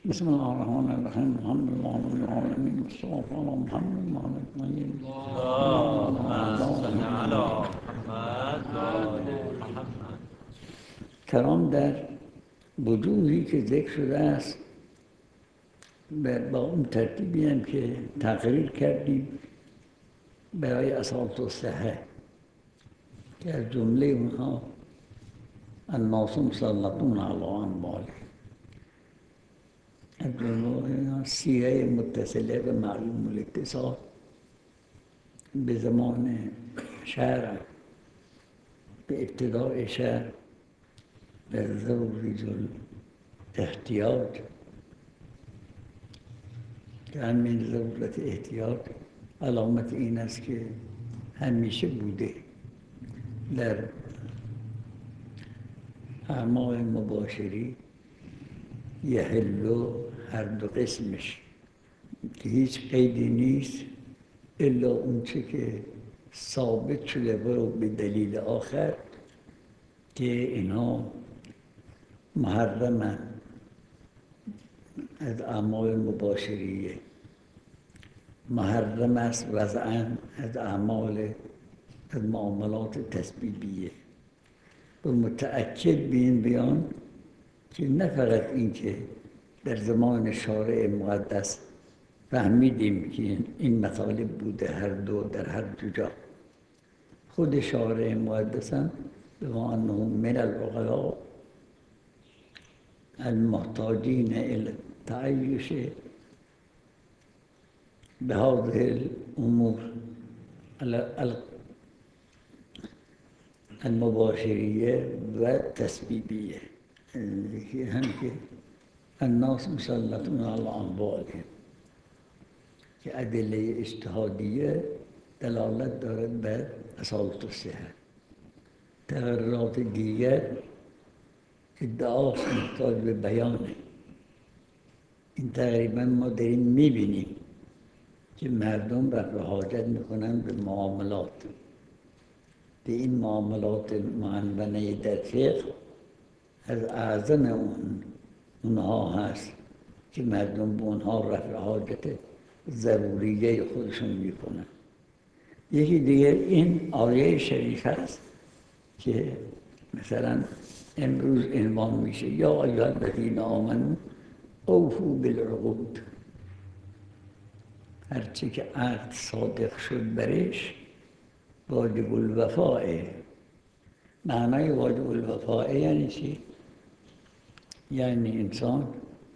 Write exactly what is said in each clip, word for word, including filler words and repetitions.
بسم الله الرحمن الرحیم الحمد لله رب العالمین والصلاة على محمد وعلى اجمعین. اللهم صل على محمد و آل محمد. کرام در وجوهی که ذکر شده است با اون ترتیبی هم که تقریر کردیم برای اصالت الصحه که از جمله اونها الناس مسلطون علی انبالهم، از جمله سیره متصله به معلوم الاتصال به زمان شرع، به ابتداء شرع، به ضروری احتیاط که همین ضرورت احتیاط علامت این است که همیشه بوده در اعمال مباشری یحلو هر دو قسمش که هیچ قیدی نیست الا اون چه که ثابت شده برو به دلیل آخر که اینها محرمن از اعمال مباشریه، محرم است وضعاً از اعمال از معاملات تسبیبیه. و متأکد به این بیان که نه فقط این که در زمان شارع مقدس فهمیدیم که این مطالب بوده هر دو در هر دو جا، خود شارع مقدس هم بما انه من العقلاء المحتاجین الى تعیش بهذه الامور المباشریه و تسبیبیه، هم که الناس مسلطون علی انبالهم که ادله اجتهادیه دلالت دارد بر اصالت الصحه. تقررات دیگر ادعاست محتاج به بیانه. این تقریبا ما داریم میبینیم که مردم رفع حاجت میکنن به معاملات، به این معاملات معنونه در فقه از اعظم اون اونها هست که مردم به اونها رفع حاجت ضروریه خودشون میکنن. یکی دیگر این آیه شریف هست که مثلا امروز عنوان میشه یا ایها الذین آمنوا اوفوا بالعقود، هرچی که عقد صادق شد برش واجب الوفاء. معنای واجب الوفاء یعنی چی؟ یعنی انسان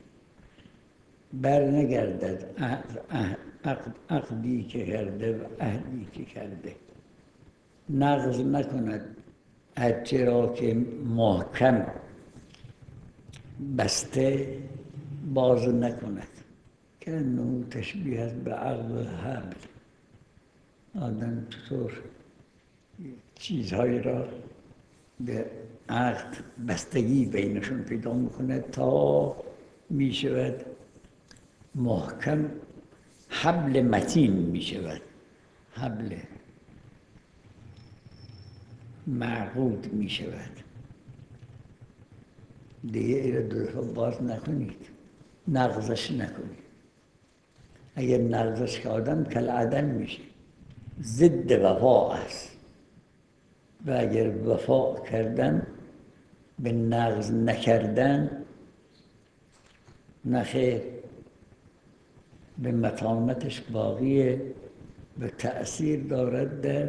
بر نگردد عقد عقدی که کرده و عهدی که کرده، نقض نکند هرچه را که محکم بسته باز نکند، که انه تشبیه است به عقد الحبل. آدم چطور چیزهایی را به عقد بستگی بینشون پیدا میکنه تا میشود محکم، حبل متین میشود، حبل معقود میشود. دیگه ایره دو دفعه باز نکنید، نقضش نکنید. اگر نقضش که آدم کل عدم میشه، ضد وفا است. و اگر وفا کردن به نقض نکردن نخیر، به متانتش باقیه و تأثیر دارد در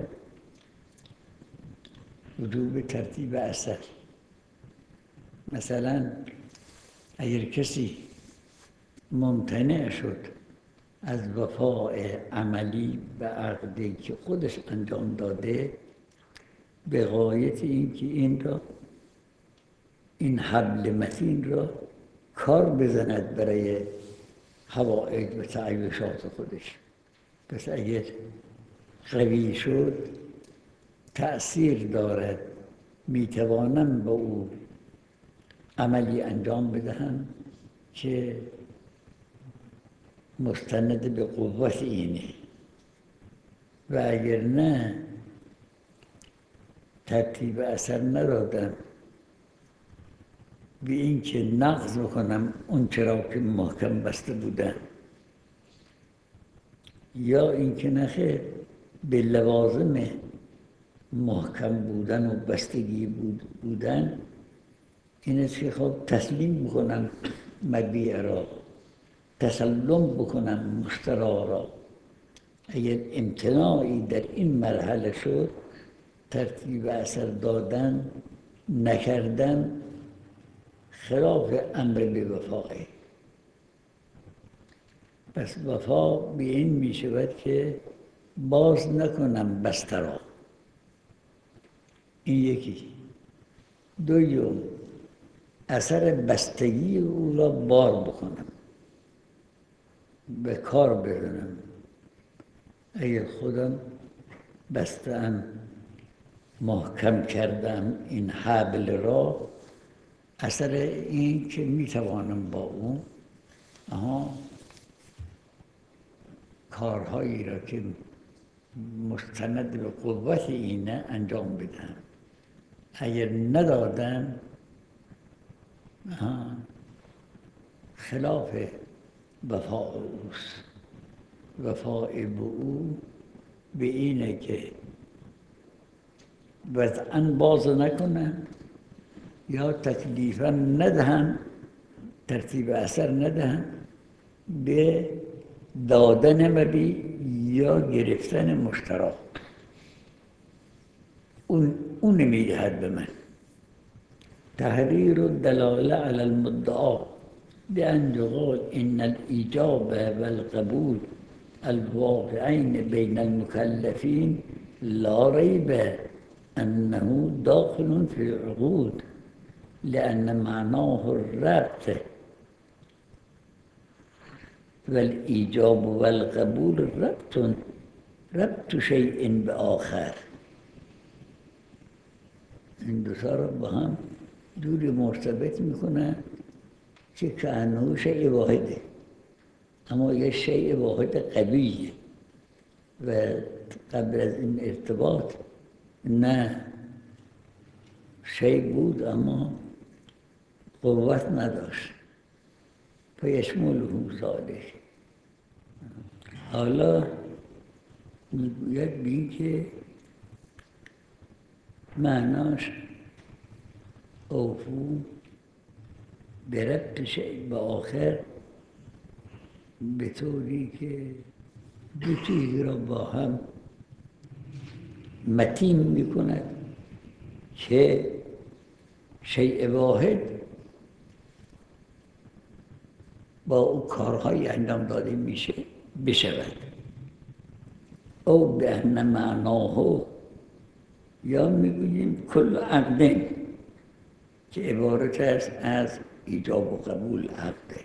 وجوب ترتیب اثر. مثلا اگر کسی ممتنع شد از وفاء عملی به عقدی که خودش انجام داده به غایت این که این را این حبل متین را کار بزند برای حوائج و تعیشات خودش، پس اگر قوی شد تأثیر دارد، میتوانم با او عملی انجام بدهم که مستند به قوت اینه. و اگر نه ترتیب اثر ندادم به این که نقض بکنم اون چرا که محکم بسته بودن، یا اینکه نخیر به لوازم محکم بودن و بستگی بود بودن این است که خب تسلیم بکنم مبیع را، تسلم بکنم مشتری را. اگر امتناعی در این مرحله شد، ترتیب اثر دادن نکردن خلاف امر به وفاقه. پس وفا به این می شود که باز نکنم بسته را. این یکی. دوم، اثر بستگی او را بار بکنم، به کار ببرم. اگر خودم بسته‌ام، محکم کردم این حبل را، اثر این که میتوانم با اون آها کارهایی را که مستند به قوت اینه انجام بدم. اگر ندادم خلاف وفاء اوست. وفاء به او به اینه که وضعاً باز نکنم یا تکلیفاً ندهم، ترتیب اثر ندهم به دادن مبیع یا گرفتن مشتری. اون اون میدهد به من. تحریر الدلاله علی المدعا بأن يقال إن الإيجاب والقبول الواقعين بين المكلفين لا ريب أنه داخل في العقود، لأن معناه الربط، والإيجاب والقبول ربط ربط شيء بآخر. این دو تا را با هم دوری مرتبط میکنه که کانه شیء واحده، اما یه شیء واحد قویه و قبل از این ارتباط نه شیء بود اما قوت نداشت. فیشمله ذلک. حالا میگوید بین که معناش اوفو به ربط شیء به آخر، به طوری که دو چیز را با هم متین میکند که شیء واحد با او کارهای انجام داده میشه بشود. او به ان معناه، یا میگوییم کل عقد که عبارت است از ایجاب و قبول عقده،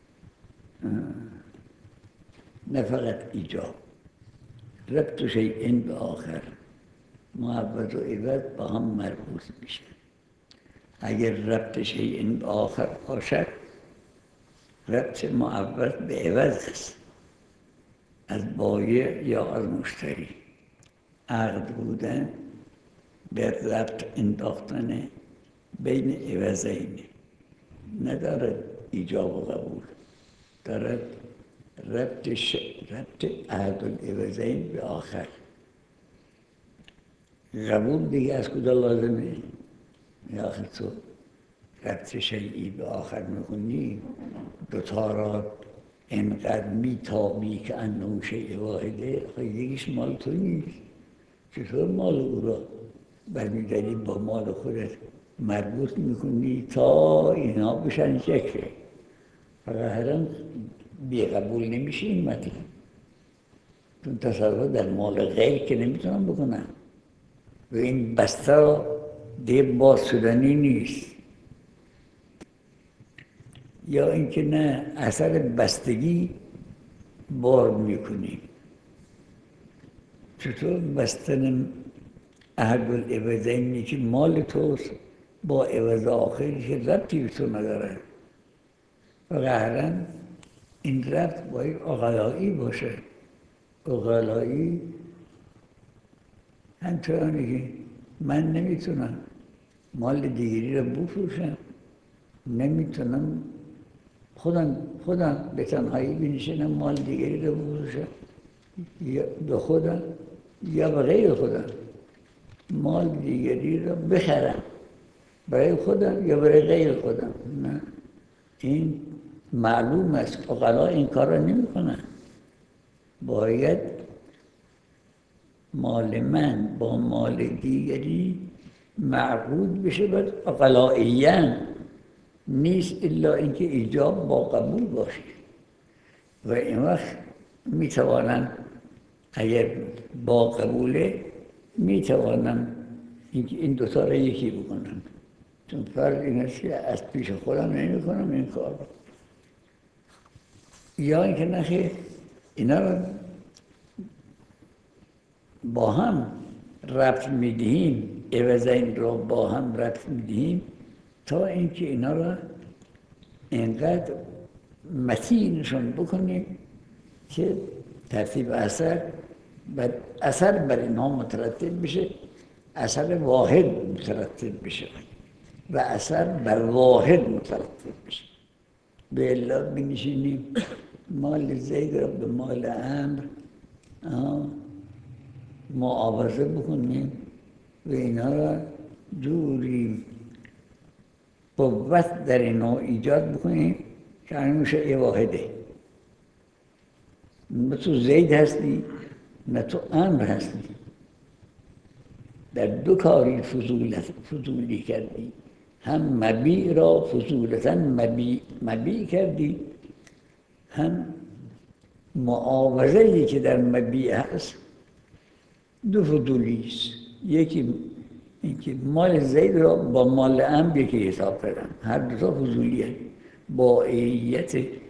نه فقط ایجاب. ربط شیء به آخر، معوض و عوض با هم مربوط میشه. اگر ربط شیء به آخر باشد، ربط معوض به عوض است، از بایع یا از مشتری. عقد بودن به ربط انداختن بین عوضین، ندارد ایجاب و قبول، دارد ربط ش... ربط عهد العوضین به آخر. قبول دیگه از کجا لازمه؟ یا آخر تو ربط شیعی به آخر میکنی، دوتا را اینقدر میتابی که انه شیء واحده، خیلی یکیش مال تو نیست، چطور مال او را برمیداری با مال خودت مربوط میکنی تا اینا بشن شکل؟ فقط هرم بی قبول نمیشه این مطلب، چون تصرف در مال غیر که نمیتونم بکنم و این بسته دیگه باز شدنی نیست. یا اینکه نه اثر بستگی بار میکنیم. چطور بستن عهد العوضین که مال توست با عوض آخری که ربطی به تو نداره؟ و قهرا این ربط باید عقلایی باشه. عقلایی همچنانه که من نمیتونم مال دیگری را بفروشم نمیتونم خودم خودم به تنهایی بنشینم مال دیگری رو بفروشم یا به خودم یا به غیر خودم مال دیگری رو بخرم برای خودم یا برای غیر خودم. نه، این معلوم است عقلا این کار را نمی کنن. باید مال من با مال دیگری معقود بشه بر عقلائیاً، نیست الا اینکه ایجاب با قبول باشه و این وقت میتوانم اگر با قبوله میتوانم این دوتا را یکی بکنم. چون فرض این است که از پیش خودم نمی کنم این کار رو، یا اینکه نخیر اینا رو با هم ربط میدهیم، عوض این رو با هم ربط میدهیم تا اینکه اینا را اینقدر متینشون بکنیم که ترتیب اثر بر اثر بر اینها مترتب بشه، اثر واحد مترتب بشه و اثر بر واحد مترتب بشه. به الا بنشینیم مال زید را به مال عمرو معاوضه بکنیم و اینا را جوری قوت در اینا ایجاد بکنیم که همین میشه یه واحده. نه تو زید هستی نه تو عمرو هستی، در دو کاری فضولی کردی، هم مبیع را فضولتاً مبیع, مبیع کردی، هم معاوضه‌ای که در مبیع هست دو فضولی است. یکی اینکه مال زید را با مال عمرو یکی حساب کردن، هر دو تا فضولی هست. با ایت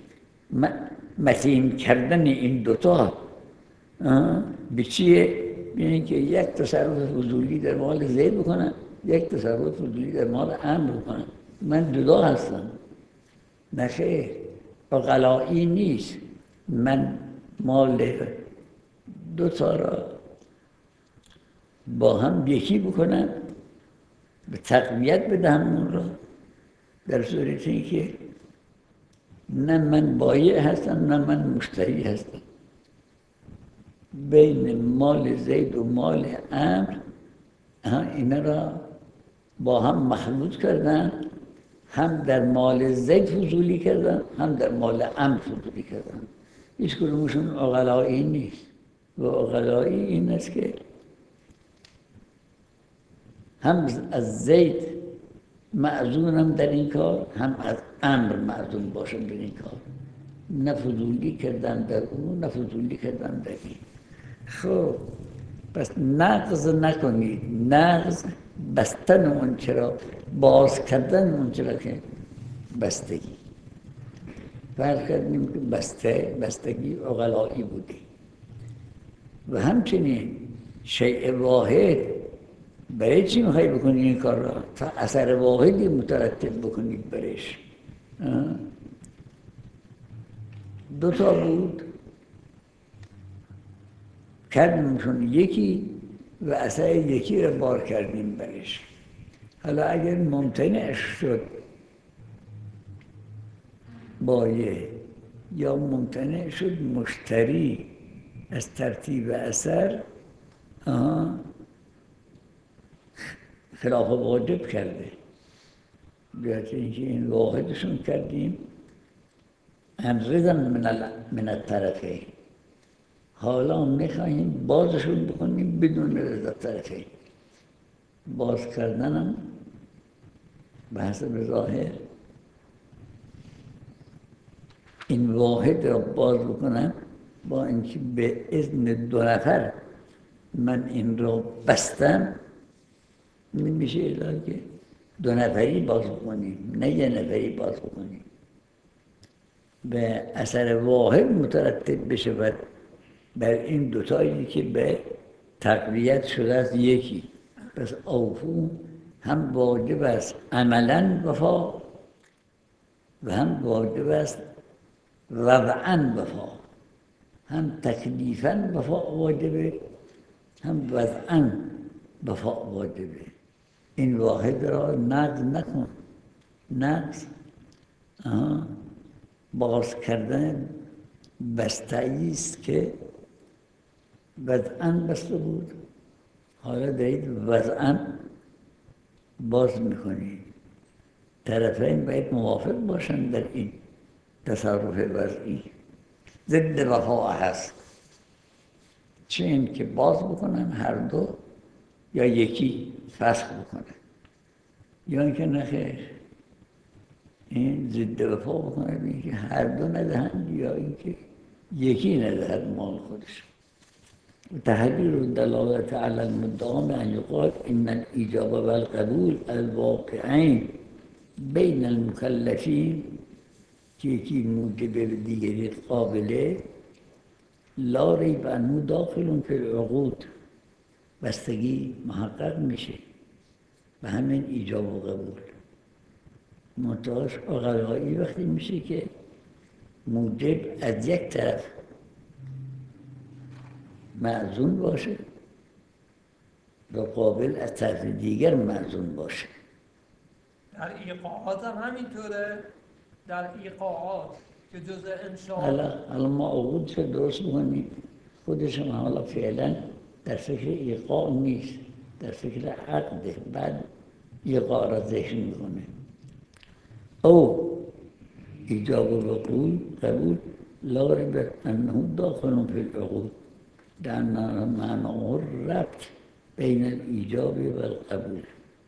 متین کردن این دوتا به چیه؟ یعنی که یک تصرف فضولی در مال زید بکنم، یک تصرف فضولی در مال عمرو بکنم. من جدا هستم. نه خیر، عقلایی نیست من مال دو تا را با هم یکی بکنم، به تقویت بدهم اون را، در صورت اینکه نه من بایع هستم نه من مشتری هستم. بین مال زید و مال عمرو اینا را با هم مخلوط کردن، هم در مال زید فضولی کردن هم در مال عمرو فضولی کردن. هیچ کدومشون عقلایی نیست و عقلایی این است که هم از زید معزونم در این کار، هم از عمرو معزون باشم در این کار. نه فضولی کردن در اون نه فضولی کردن در این. خب پس نقض نکنید، نقض بستن اون چرا، باز کردن اون چرا که بستگی. فرق کردیم که بسته بستگی عقلایی بودی و همچنین شیء واحد برای چی میخوای بکنی این کار را؟ تا اثر واحدی مترتب بکنید برش. دو تا بود کردیمشون یکی و اثر یکی را بار کردیم برش. حالا اگر ممتنع شد بایع یا ممتنع شد مشتری از ترتیب اثر، خلاف واجب کرده. بیاد اینکه این واحدشون کردیم انرزا من الطرفین، حالا میخواییم بازشون بکنیم بدون رضا طرفین. باز کردنم به حسب ظاهر این واحد را باز بکنم با اینکه به اذن دو نفر من این را بستم، نمیشه الا که دو نفری باز بکنیم نه یه نفری باز بکنیم. به اثر واحد مترتب بشه بر, بر این دوتایی که به تقویت شده از یکی. پس اوفو هم واجب است عملاً وفا و هم واجب است وضعاً وفا. هم تکلیفاً وفا واجبه هم وضعاً وفا واجبه. این واحد را نقض نکن. نقض آه. باز کردن بسته‌ای است که وضعاً بسته بود، حالا دارید وضعاً باز میکنید. طرفین باید موافق باشند در این تصرف وضعی. ضد وفا هست، چه این که باز بکنن هر دو یا یکی فسخ بکنه، یا اینکه نخیر این ضد وفا بکنه بین که هر دو ندهند یا اینکه یکی ندهد مال خودش. تحریر الدلالة على المدعا بأن يقال إن الإيجاب والقبول الواقعين بين المكلفين که یکی موجب دیگری قابله، لا ریب انه داخل فی العقود، بستگی محقق میشه به همین ایجاب و قبول. منتهاش عقلایی وقتی میشه که موجب از یک طرف معزون باشه و قابل از طرف دیگر معزون باشه. در ایقاعات هم همینطوره. در ایقاعات که جزء انشاء حالا ما عقود رو درست بکنیم، خودش هم حالا فعلا در فکر ایقاع نیست، در فکر عقده، بعد ایقاع را ذکر میکنه. او ایجاب و قبول قبول لا ریب انه داخل فی العقود لأن معناه الربط بین الایجاب و القبول،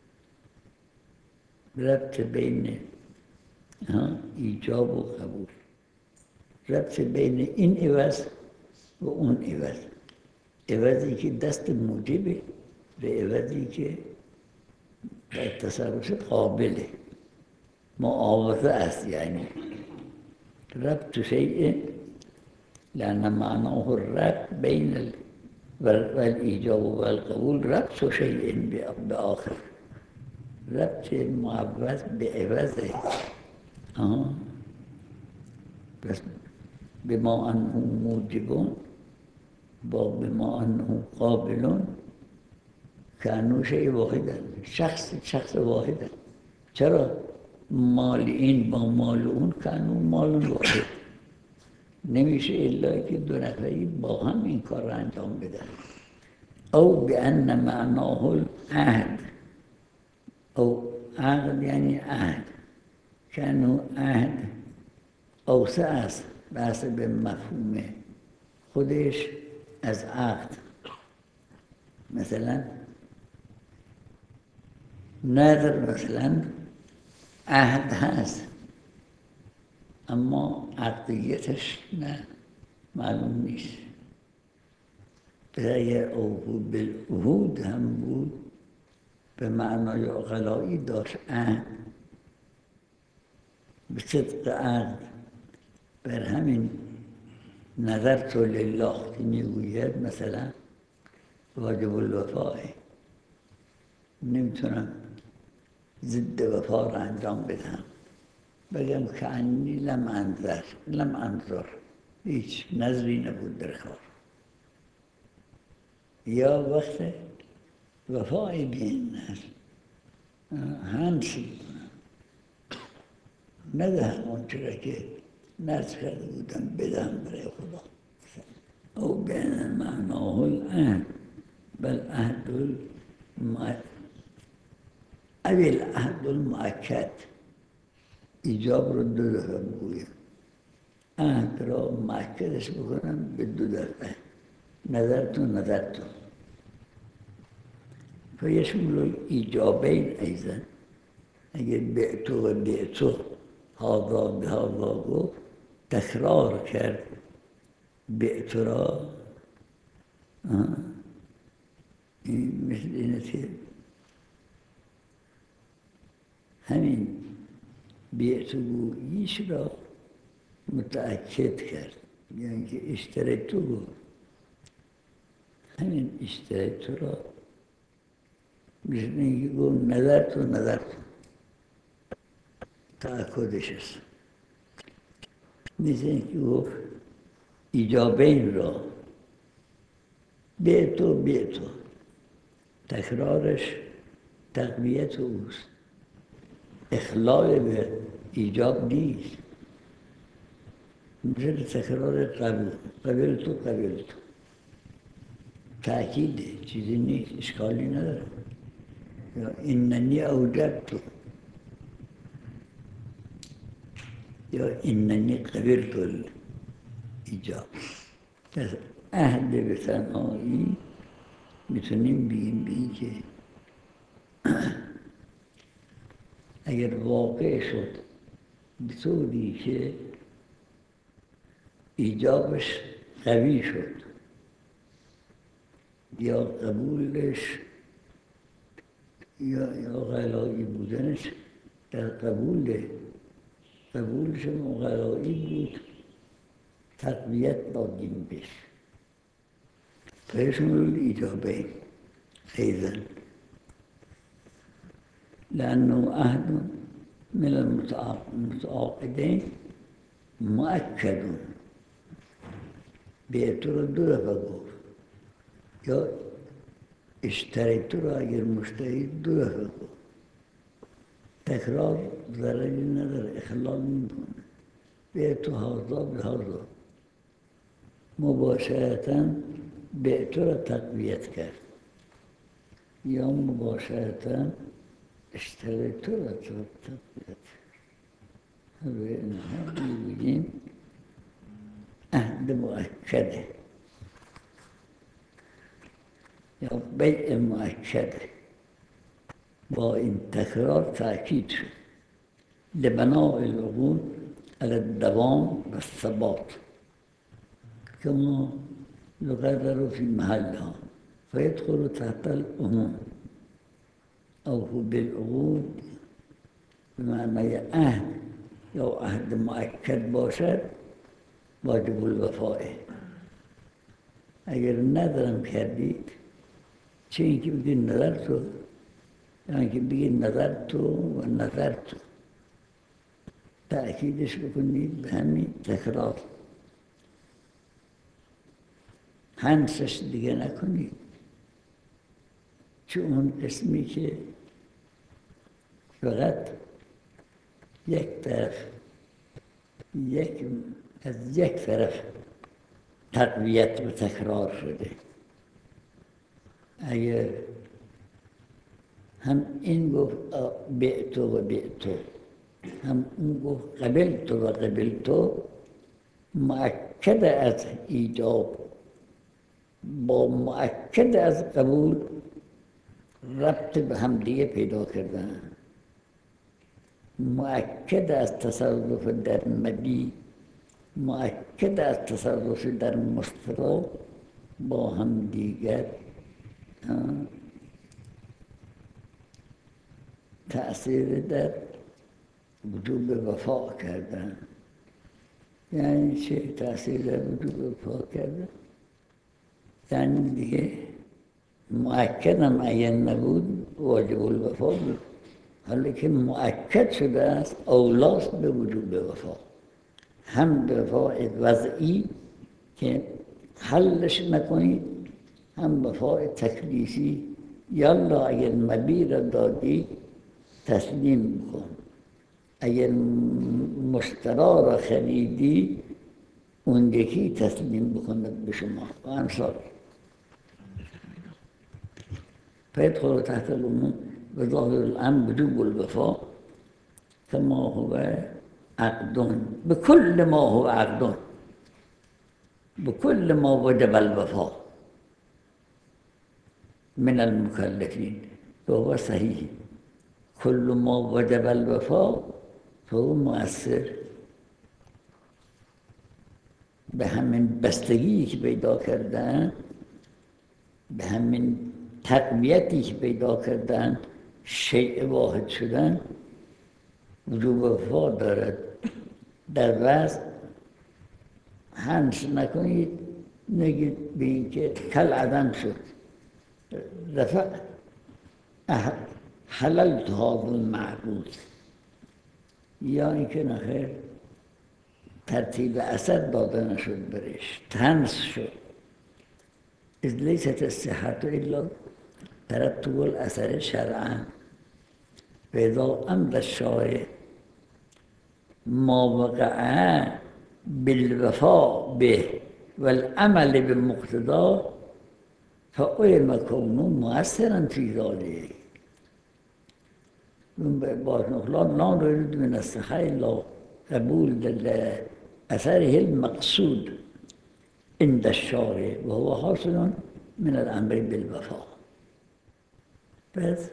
ربط بین ایجاب و قبول، ربط بین این عوض و اون عوض، عوضی که دست موجبه و عوضی که در تصرف قابله، معاوضه است. یعنی ربط شیء لأن معناه الربط بین الإيجاب والقبول ربط شيء بآخر، ربط معوض بعوضه. آه. بس بما أنه موجب با بما أنه قابل كأنه شيء واحد، شخص شخص واحد. چرا مال این با مال اون كأنه مال واحد نمیشه الا که دو نفری با هم این کار را انجام بدن. او بأن معناه العهد، او عقد یعنی عهد، كأنه عهد اوسع است بحث به مفهوم خودش از عقد. مثلا نظر مثلا عهد هست اما عقدیتش نه معلوم نیست. اگر اوفو بالعهود هم بود به معنای عقلایی داشت عهد به صدق عهد. بر همین نظرت لله که میگوید مثلا واجب الوفاه، نمیتونم ضد وفا را انجام بدم بگم که انی لم انظر لم انظر هیچ نظری نبود در کار. یا وقت وفای بین نظر همسی ندهم اون چرا که نظر کرده بودم بدم برای خدا. او بین معناه العهد بل عهد المؤکد او العهد المؤکد، ایجاب رو دو دفعه بگویم، عهد را مؤکدش بکنم به دو دفعه، نظرت و نظرت. فیشمل ایجابین ایضا، اگر بعتو و بعتو هذا به هذا گفت تکرار کرد بعتو را، این مثل اینه که همین بعتو گوییش را متأکد کرد، یعنی که اشتریتو گفت، همین اشتریتو را مثل اینکه گفت نظرت و نظرت تأکدش است. مثل اینکه گفت ایجابین را بعتو بعتو، تکرارش تقویت اوست، اخلال به ایجاب نیست. مثل تکرار قبل قبل تو قبل تو تأکیده، چیزی نیست، اشکالی نداره. یا ایننی اوجدت یا ایننی قبلت ایجاب. پس عهد به تنهایی میتونیم بگیم بگیم که اگر واقع شد به طوری که ایجابش قوی شد یا قبولش یا یا غلایی بودنش در قبول قبولش غلایی بود، تقویت دادیم بهش فيشمل الإيجابين أيضا، لأنه عهد من المتعاقدين مؤكد بيتردد فقور یا اشتریت رو اگر مشتری دو دفعه تکرار ضرری نداره، اخلال نمیکنه. بیعت هذا به هذا مباشرتا بیعت رو تقویت کرد یا مباشرتا اشتریت رو تقویت همه اینها میگیم عهد مؤکده یا بیع مؤکده با این تکرار تأکید شد لبناء العقود على الدوام والثبات كما يقرر في محلها فيدخل تحت العموم أو بالعقود بمعنى عهد یا عهد مؤکد باشد واجب الوفاء. اگر ندارم کردید چه اینکه بگید نظر تو یا اینکه بگید نظر تو و نظر تو تأکیدش بکنید به همین تکرار، هنسش دیگه نکنید. چون اون قسمی که فقط یک طرف یک از یک طرف تقویت و تکرار شده، اگر هم این گفت بیعتو و بیعتو هم اون گفت قبلتو و قبلتو، مؤکد از ایجاب با مؤکد از قبول ربط به هم دیگه پیدا کردن، مؤکد از تصرف در مبی، مؤکد از تصرف در مشترک با هم دیگر تأثیر در وجوب وفا کردن. یعنی چه تأثیر در وجوب وفا کردن؟ یعنی دیگه مؤکد هم اگر نبود واجب الوفا بود، حالا که مؤکد شده است اولاست به وجوب وفا، هم به وفای وضعی که حلش نکنید، هم وفای تکلیفی. یالا اگر مبی را دادی تسلیم بکن، اگر مشترا را خریدی اون یکی تسلیم بکند به شما و امثال. فيدخل تحت العموم بظاهر الأمر وجوب الوفاء كما هو عقد بكل ما هو عقد بكل ما وجب الوفاء من المكلفين فهو صحيح. كل ما وجب الوفاء فهو مؤثر. به همین بستگی که پیدا کردن، به همین تقویتی که پیدا کردن، شیء واحد شدن، وجوب وفا دارد. در وضع هنس نکنید، نگید به این که کل عدم شد، رفع حللت هذا المعبود، یا اینکه نخیر ترتیب اثر داده نشد برش، تنس شد. اذ لیست الصحة الا ترتب الاثر شرعا. فاذا امر الشارع ما وقع بالوفاء به والعمل بمقتضاه فعلم كونه مؤثرا في ذلك. بعض النقلان لا نريد من السخاء لا قبول أثره المقصود عند الشارع وهو حاصل من الأمر بالوفاء. پس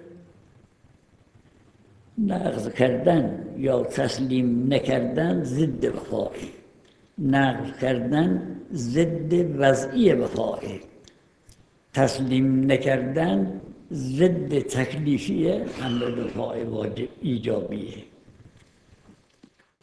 نقض کردن یا تسلیم نکردن ضد وفاء، نقض کردن ضد وضعی وفاء، تسلیم نکردن ضد تکلیفی امر وفاء واجب ایجابیه.